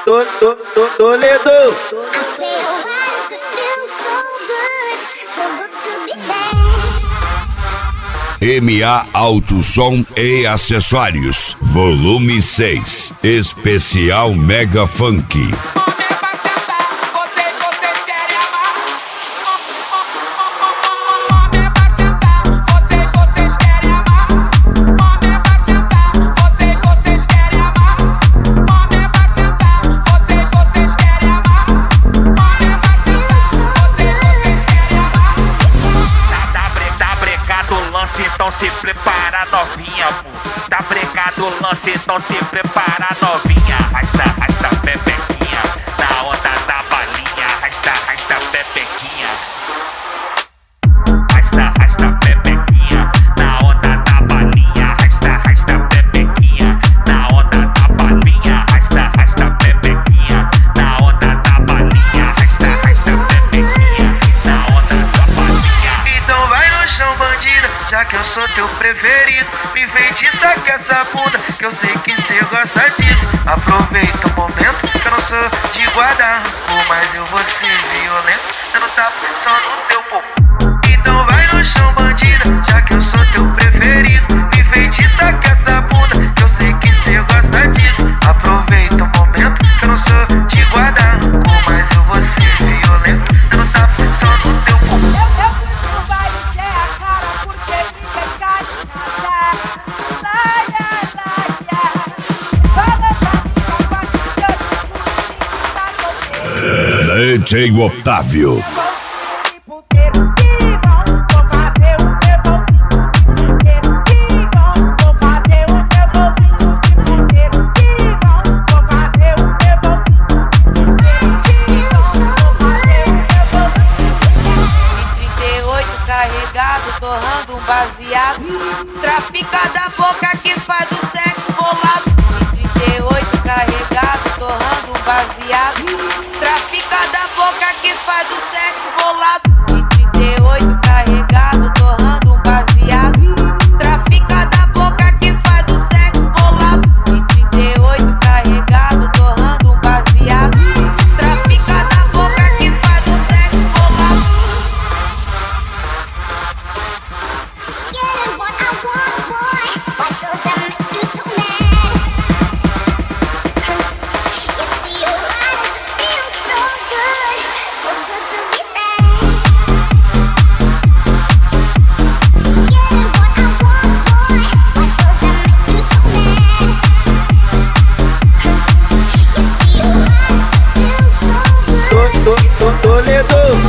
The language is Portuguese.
Toledo. MA Alto Som e Acessórios, volume 6, especial Mega Funk. Então se prepara novinha, pô. Tá brecado o lance, então se prepara novinha. Arrasta pepequinha, na onda da balinha. Arrasta pepequinha. Arrasta pepequinha, na onda da balinha. Arrasta pepequinha, na onda da balinha. Arrasta pepequinha, na onda da balinha. Arrasta pepequinha, na onda da balinha. Então vai no chão, bandida, já que eu sou teu preferido. Me enfeitiça com essa bunda, que eu sei que cê gosta disso. Aproveita o momento, que eu não sou de guarda, mas eu vou ser violento, dando tapa só no teu popô. Então vai no chão, bandida, já que eu sou teu preferido. Me enfeitiça com essa bunda, que eu sei que cê gosta disso. Aproveita o momento, que eu não sou de guarda, mas eu vou ser violento, dando tapa só no teu popô. DJ Otávio. Carregado, torrando um baseado. Trafica da boca que faz o sexo bolado. De 38 carregado, torrando um baseado. Trafica da boca que faz o sexo bolado. De 38 carregado, torrando um baseado. Trafica da boca que faz o sexo bolado. De 38 carregado, torrando um baseado. Trafica da boca que faz o sexo bolado. Getting what I want, boy. Why does that make you so mad? You see your eyes feel so good to be bad. Getting what I want, boy. Why does that make you so mad? You see your eyes feel so good. Toledo.